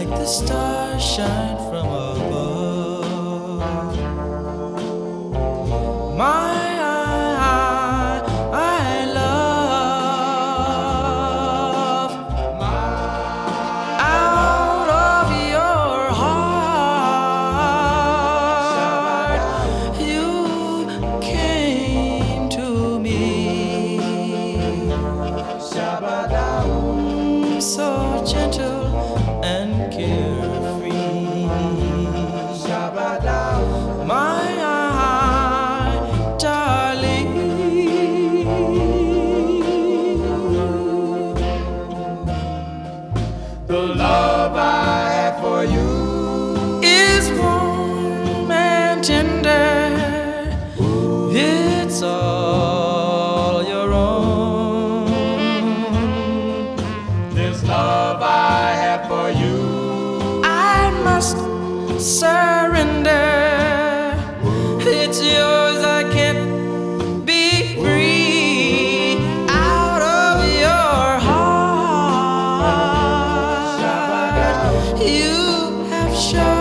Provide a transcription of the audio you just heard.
like the stars shine from above. My I love out of your heart you came to me, so gentle and carefree. My darling, the love I have for you is warm and tender. It's all your own. this love I have for you I must surrender. It's yours, I can't be free. Out of your heart, you have shown